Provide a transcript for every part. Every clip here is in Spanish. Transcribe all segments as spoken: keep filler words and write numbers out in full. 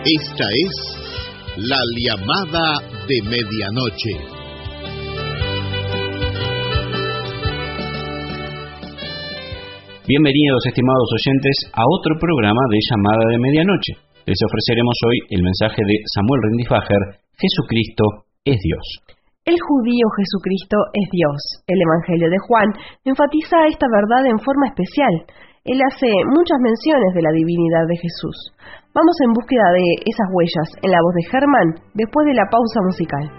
Esta es la llamada de medianoche. Bienvenidos, estimados oyentes, a otro programa de Llamada de Medianoche. Les ofreceremos hoy el mensaje de Samuel Rindifager: Jesucristo es Dios. El judío Jesucristo es Dios. El Evangelio de Juan enfatiza esta verdad en forma especial. Él hace muchas menciones de la divinidad de Jesús. Vamos en búsqueda de esas huellas en la voz de Germán, después de la pausa musical.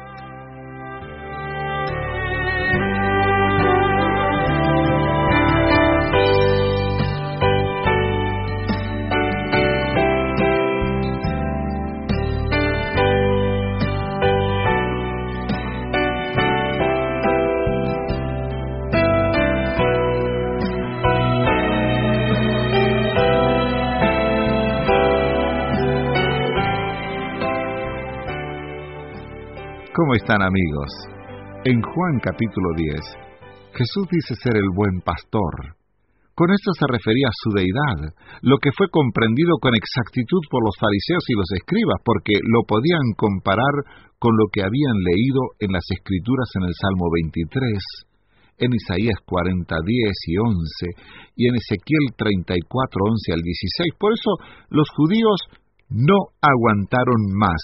¿Cómo están, amigos? En Juan capítulo diez, Jesús dice ser el buen pastor. Con esto se refería a su deidad, lo que fue comprendido con exactitud por los fariseos y los escribas, porque lo podían comparar con lo que habían leído en las Escrituras en el Salmo veintitrés, en Isaías cuarenta, diez y once, y en Ezequiel treinta y cuatro, once al dieciséis. Por eso los judíos no aguantaron más.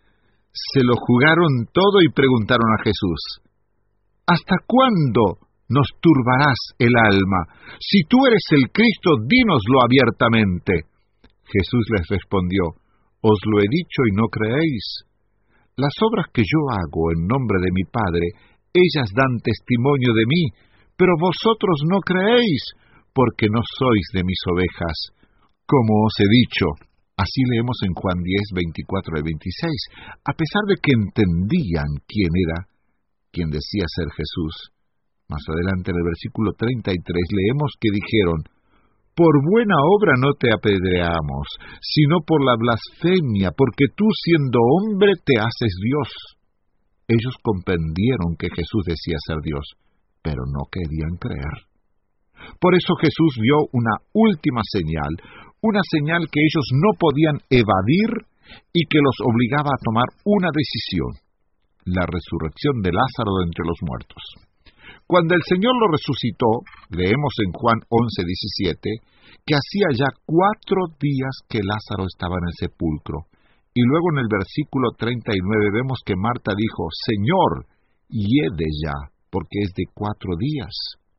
Se lo jugaron todo y preguntaron a Jesús: ¿hasta cuándo nos turbarás el alma? Si tú eres el Cristo, dínoslo abiertamente. Jesús les respondió: os lo he dicho y no creéis. Las obras que yo hago en nombre de mi Padre, ellas dan testimonio de mí, pero vosotros no creéis, porque no sois de mis ovejas. Como os he dicho. Así leemos en Juan diez, veinticuatro al veintiséis. A pesar de que entendían quién era, quien decía ser Jesús, más adelante en el versículo treinta y tres leemos que dijeron: por buena obra no te apedreamos, sino por la blasfemia, porque tú siendo hombre te haces Dios. Ellos comprendieron que Jesús decía ser Dios, pero no querían creer. Por eso Jesús vio una última señal, una señal que ellos no podían evadir y que los obligaba a tomar una decisión: la resurrección de Lázaro de entre los muertos. Cuando el Señor lo resucitó, leemos en Juan once, diecisiete, que hacía ya cuatro días que Lázaro estaba en el sepulcro. Y luego en el versículo treinta y nueve vemos que Marta dijo: Señor, hiede ya, porque es de cuatro días.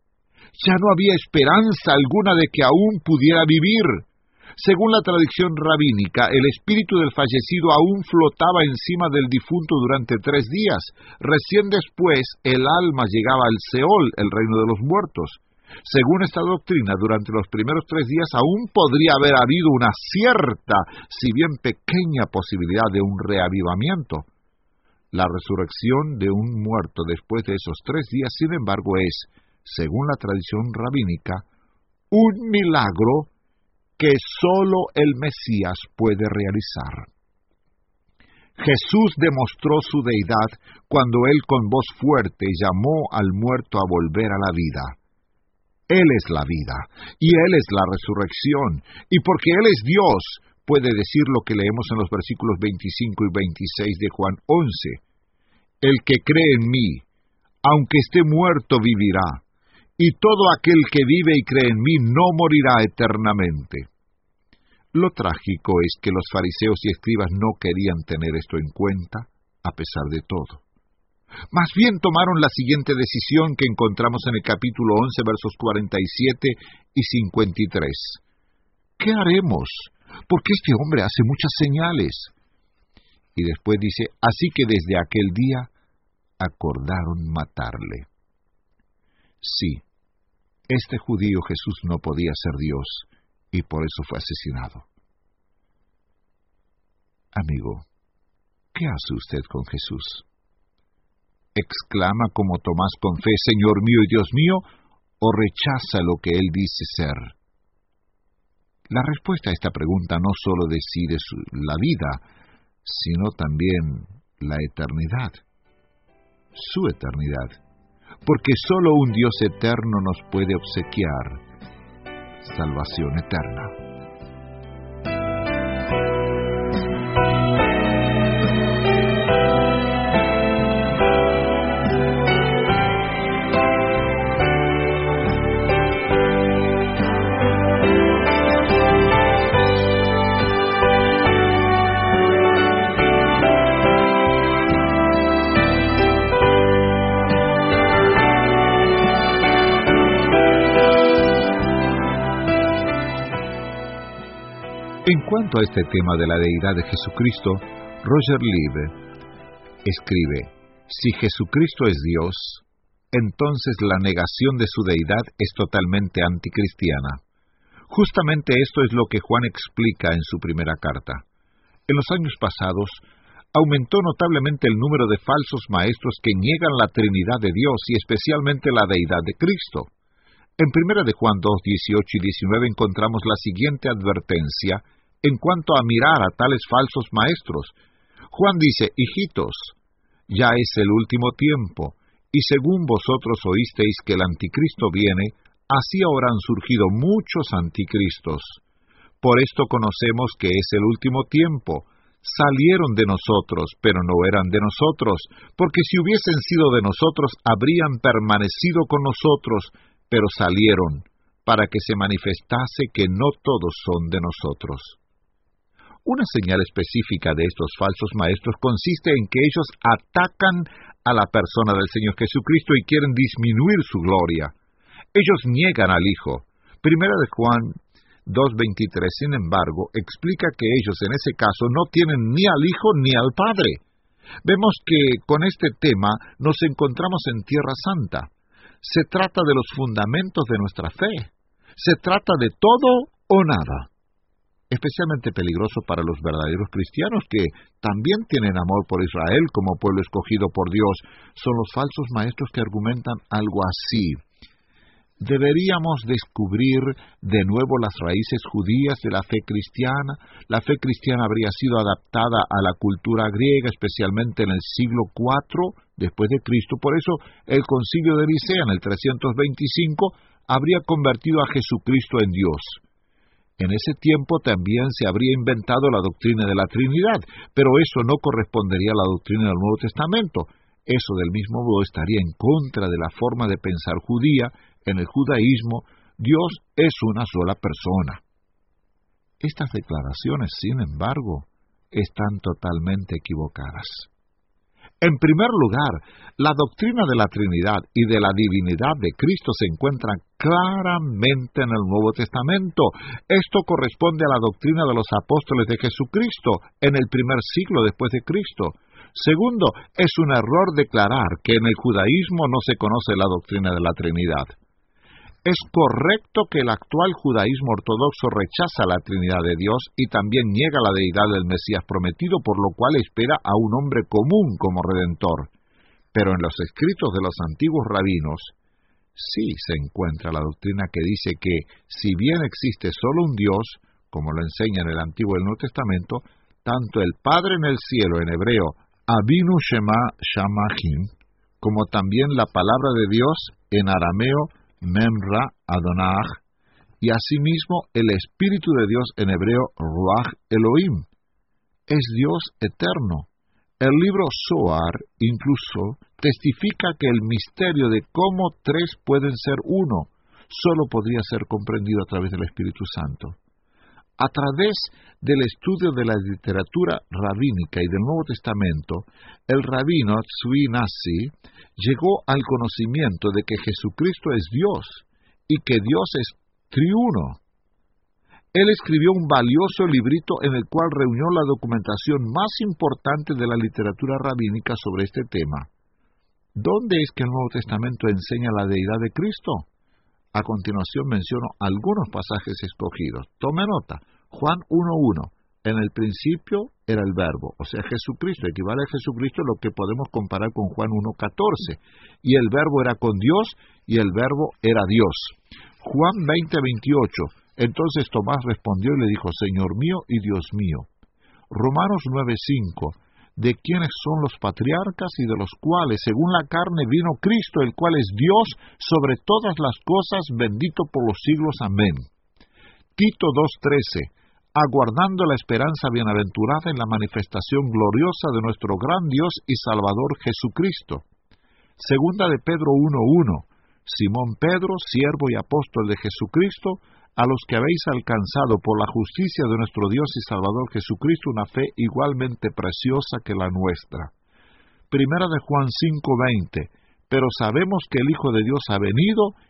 Ya no había esperanza alguna de que aún pudiera vivir. Según la tradición rabínica, el espíritu del fallecido aún flotaba encima del difunto durante tres días. Recién después, el alma llegaba al Seol, el reino de los muertos. Según esta doctrina, durante los primeros tres días aún podría haber habido una cierta, si bien pequeña, posibilidad de un reavivamiento. La resurrección de un muerto después de esos tres días, sin embargo, es, según la tradición rabínica, un milagro que sólo el Mesías puede realizar. Jesús demostró su deidad cuando él con voz fuerte llamó al muerto a volver a la vida. Él es la vida, y él es la resurrección, y porque él es Dios, puede decir lo que leemos en los versículos veinticinco y veintiséis de Juan once. El que cree en mí, aunque esté muerto, vivirá. Y todo aquel que vive y cree en mí no morirá eternamente. Lo trágico es que los fariseos y escribas no querían tener esto en cuenta, a pesar de todo. Más bien tomaron la siguiente decisión que encontramos en el capítulo once, versos cuarenta y siete y cincuenta y tres. ¿Qué haremos? Porque este hombre hace muchas señales. Y después dice: así que desde aquel día acordaron matarle. Sí, este judío Jesús no podía ser Dios, y por eso fue asesinado. Amigo, ¿qué hace usted con Jesús? ¿Exclama como Tomás con fe: Señor mío y Dios mío? ¿O rechaza lo que él dice ser? La respuesta a esta pregunta no solo decide su, la vida, sino también la eternidad, su eternidad. Porque solo un Dios eterno nos puede obsequiar salvación eterna. En cuanto a este tema de la deidad de Jesucristo, Roger Lieb escribe: si Jesucristo es Dios, entonces la negación de su deidad es totalmente anticristiana. Justamente esto es lo que Juan explica en su primera carta. En los años pasados, aumentó notablemente el número de falsos maestros que niegan la Trinidad de Dios y especialmente la deidad de Cristo. En primera de Juan dos, dieciocho y diecinueve encontramos la siguiente advertencia en cuanto a mirar a tales falsos maestros. Juan dice: hijitos, ya es el último tiempo, y según vosotros oísteis que el anticristo viene, así ahora han surgido muchos anticristos. Por esto conocemos que es el último tiempo. Salieron de nosotros, pero no eran de nosotros, porque si hubiesen sido de nosotros, habrían permanecido con nosotros, pero salieron, para que se manifestase que no todos son de nosotros. Una señal específica de estos falsos maestros consiste en que ellos atacan a la persona del Señor Jesucristo y quieren disminuir su gloria. Ellos niegan al Hijo. Primera de Juan dos veintitrés, sin embargo, explica que ellos en ese caso no tienen ni al Hijo ni al Padre. Vemos que con este tema nos encontramos en Tierra Santa. Se trata de los fundamentos de nuestra fe. Se trata de todo o nada. Especialmente peligroso para los verdaderos cristianos que también tienen amor por Israel como pueblo escogido por Dios. Son los falsos maestros que argumentan algo así: deberíamos descubrir de nuevo las raíces judías de la fe cristiana. La fe cristiana habría sido adaptada a la cultura griega, especialmente en el siglo cuatro después de Cristo. Por eso el Concilio de Nicea en el trescientos veinticinco habría convertido a Jesucristo en Dios. En ese tiempo también se habría inventado la doctrina de la Trinidad, pero eso no correspondería a la doctrina del Nuevo Testamento. Eso del mismo modo estaría en contra de la forma de pensar judía. En el judaísmo, Dios es una sola persona. Estas declaraciones, sin embargo, están totalmente equivocadas. En primer lugar, la doctrina de la Trinidad y de la divinidad de Cristo se encuentran claramente en el Nuevo Testamento. Esto corresponde a la doctrina de los apóstoles de Jesucristo en el primer siglo después de Cristo. Segundo, es un error declarar que en el judaísmo no se conoce la doctrina de la Trinidad. Es correcto que el actual judaísmo ortodoxo rechaza la Trinidad de Dios y también niega la deidad del Mesías prometido, por lo cual espera a un hombre común como redentor. Pero en los escritos de los antiguos rabinos, sí se encuentra la doctrina que dice que, si bien existe solo un Dios, como lo enseña en el Antiguo y el Nuevo Testamento, tanto el Padre en el cielo, en hebreo, Avinu Shema Shamachim, como también la palabra de Dios en arameo, Memra Adonaj, y asimismo el Espíritu de Dios en hebreo, Ruach Elohim. Es Dios eterno. El libro Zohar incluso testifica que el misterio de cómo tres pueden ser uno solo podría ser comprendido a través del Espíritu Santo. A través del estudio de la literatura rabínica y del Nuevo Testamento, el rabino Tzvi Nasi llegó al conocimiento de que Jesucristo es Dios y que Dios es triuno. Él escribió un valioso librito en el cual reunió la documentación más importante de la literatura rabínica sobre este tema. ¿Dónde es que el Nuevo Testamento enseña la deidad de Cristo? A continuación menciono algunos pasajes escogidos. Tome nota. Juan uno uno. En el principio era el Verbo, o sea, Jesucristo. Equivale a Jesucristo lo que podemos comparar con Juan uno catorce. Y el Verbo era con Dios, y el Verbo era Dios. Juan veinte veintiocho. Entonces Tomás respondió y le dijo: Señor mío y Dios mío. Romanos nueve cinco. De quienes son los patriarcas y de los cuales, según la carne, vino Cristo, el cual es Dios sobre todas las cosas, bendito por los siglos. Amén. Tito dos trece. Aguardando la esperanza bienaventurada en la manifestación gloriosa de nuestro gran Dios y Salvador Jesucristo. Segunda de Pedro uno uno. Simón Pedro, siervo y apóstol de Jesucristo, a los que habéis alcanzado por la justicia de nuestro Dios y Salvador Jesucristo una fe igualmente preciosa que la nuestra. Primera de Juan cinco veinte. Pero sabemos que el Hijo de Dios ha venido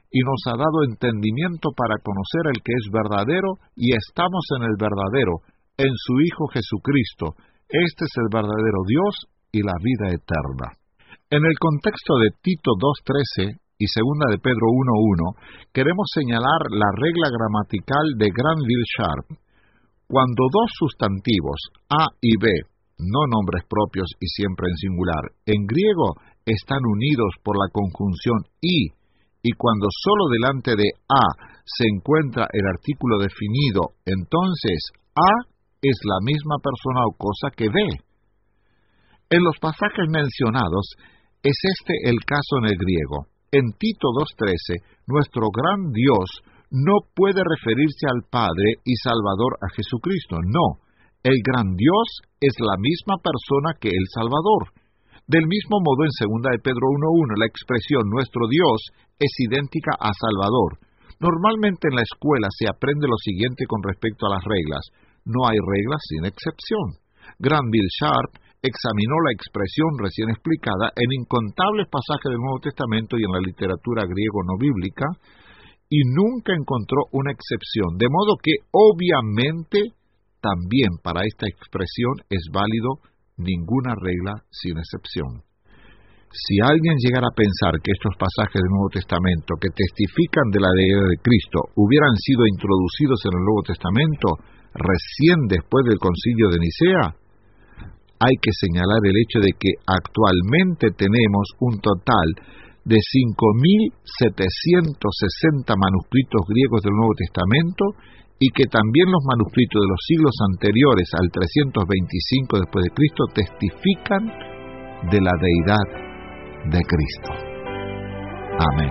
y nos ha dado entendimiento para conocer el que es verdadero, y estamos en el verdadero, en su Hijo Jesucristo. Este es el verdadero Dios y la vida eterna. En el contexto de Tito dos trece y segunda de Pedro uno uno, queremos señalar la regla gramatical de Granville Sharp. Cuando dos sustantivos, A y B, no nombres propios y siempre en singular, en griego están unidos por la conjunción y, y cuando solo delante de A se encuentra el artículo definido, entonces A es la misma persona o cosa que B. En los pasajes mencionados, es este el caso en el griego. En Tito dos trece, nuestro gran Dios no puede referirse al Padre y Salvador a Jesucristo, no. El gran Dios es la misma persona que el Salvador. Del mismo modo, en segunda de Pedro uno uno, la expresión nuestro Dios es idéntica a Salvador. Normalmente en la escuela se aprende lo siguiente con respecto a las reglas. No hay reglas sin excepción. Granville Sharp examinó la expresión recién explicada en incontables pasajes del Nuevo Testamento y en la literatura griego no bíblica, y nunca encontró una excepción, de modo que obviamente también para esta expresión es válido ninguna regla sin excepción. Si alguien llegara a pensar que estos pasajes del Nuevo Testamento que testifican de la deidad de Cristo hubieran sido introducidos en el Nuevo Testamento recién después del Concilio de Nicea, hay que señalar el hecho de que actualmente tenemos un total de cinco mil setecientos sesenta manuscritos griegos del Nuevo Testamento y que también los manuscritos de los siglos anteriores al trescientos veinticinco después de Cristo testifican de la deidad de Cristo. Amén.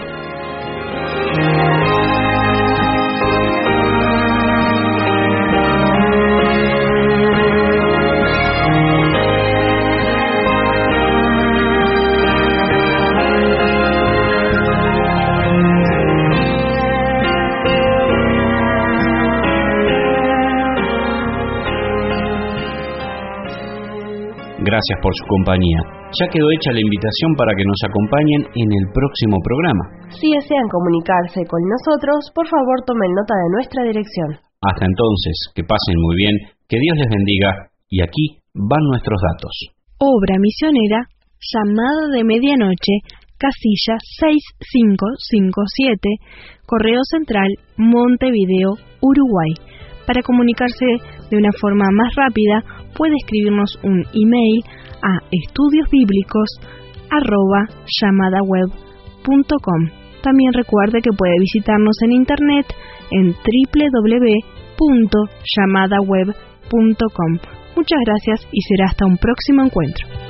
Gracias por su compañía. Ya quedó hecha la invitación para que nos acompañen en el próximo programa. Si desean comunicarse con nosotros, por favor tomen nota de nuestra dirección. Hasta entonces, que pasen muy bien, que Dios les bendiga, y aquí van nuestros datos. Obra misionera, Llamada de Medianoche, casilla seis cinco cinco siete, Correo Central, Montevideo, Uruguay. Para comunicarse de una forma más rápida, puede escribirnos un email a estudiosbíblicos arroba llamadaweb punto com. También recuerde que puede visitarnos en internet en doble u doble u doble u punto llamadaweb punto com. Muchas gracias y será hasta un próximo encuentro.